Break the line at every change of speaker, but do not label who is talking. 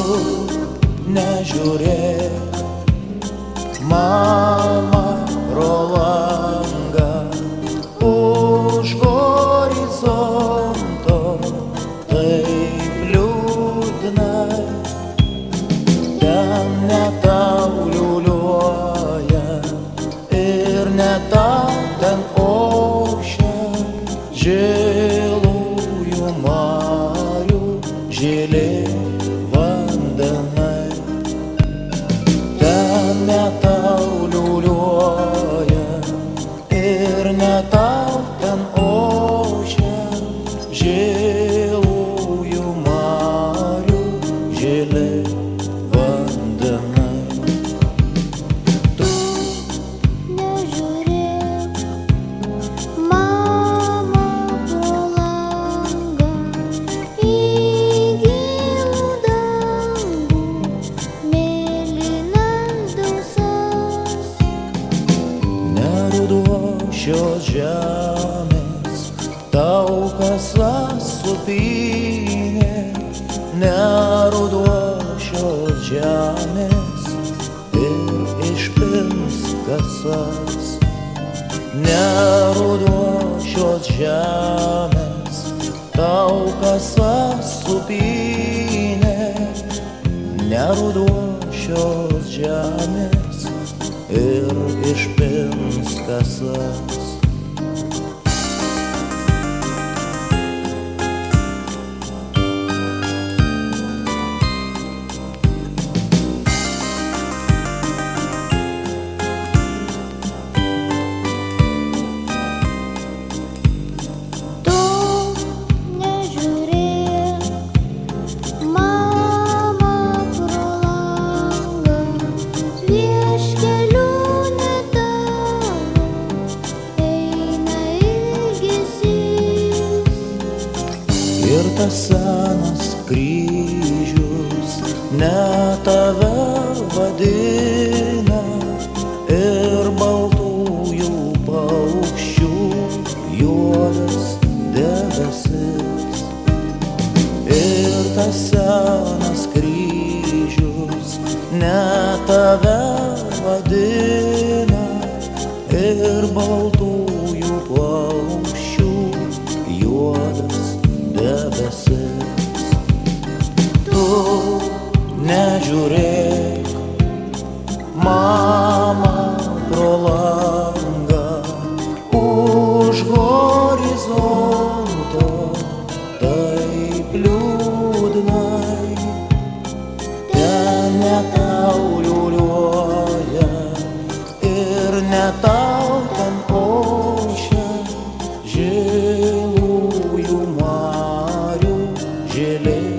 nežiūrėk, mama, pro langą, už horizonto taip liūdnai. Ten ne tau liuliuoja ir ne tau ten ošia žilųjų marių žili vandenai. Ten ne tau liuliuoja ir ne tau ten ošia žilųjų marių žili vandenai.
Tu nežiūrėk, mama, pro langą į gilų dangų, mėlynas dausas.
Ne ruduo šios žemės tau kasas supynė, ne ruduo šios žemės ir išpins kasas. Ne ruduo šios žemės tau kasas supynė, ne ruduo šios žemės ir išpins kasas.
Tu nežiūrėk, mama, pro langą, vieškeliu ne tavo eina ilgesys.
Ir tas senas kryžius ne tave vadina, ir baltųjų paukščių juodas debesis. Ir tas senas kryžius ne tave vadina, ir baltųjų paukščių juodas debesis. Tu nežiūrėk, mama, pro langą, už horizonto taip liūdnai. Ten ne tau liuliuoja ir ne tau ten ošia žilųjų marių žili